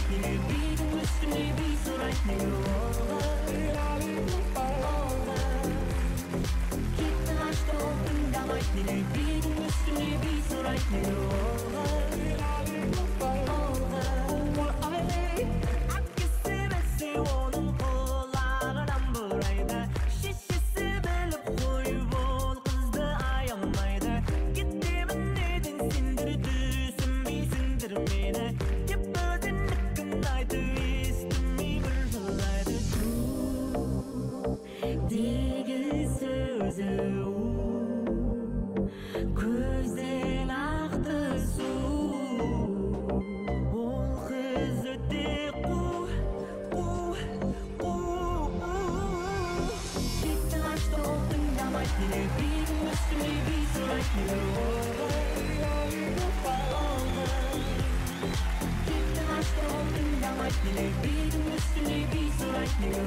Neге бидің үстіне би сұрайды неге кетті қашты ол тыңдамайды неге бидің үстіне би сұрайды неге әкесі білсе оның құлағынан бұрайды шешесі біліп қойып ол қызды аямайды кетемін неден сендер түсінбейсіңдер мені деп өзіңдікін айтып естімей бір жылайды деген сөзі көзден ақты су ол қыз өте кетті қашты ол тыңдамайды неге бидің үстіне би сұрайды неге кетті қашты ол тыңдамайды неге бидің үстіне би сұрайды неге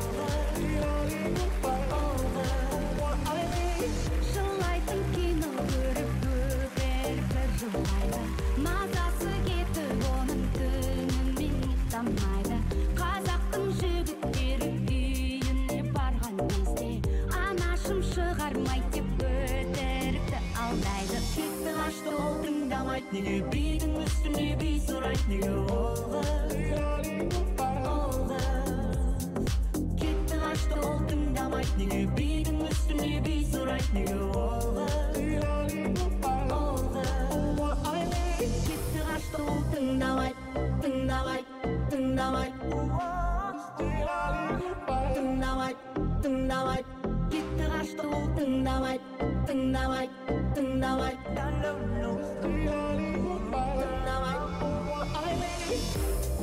жылайтын кино көріп бөбек бір жылайды мазасы кетіп оның түнімен ұйықтамайды қазақтың жігіттері үйіне барған кезде анашым шығармайды деп өтірікті алдайды кетті қашты ол тыңдамайды неге бидің үстіне би сұрайды неге кетті қашты ол тыңдамайды неге бидің үстіне би сұрайды неге кетті қашты ол тыңдамайды тыңдамайды кетті қашты ол тыңдамайды тыңдамайды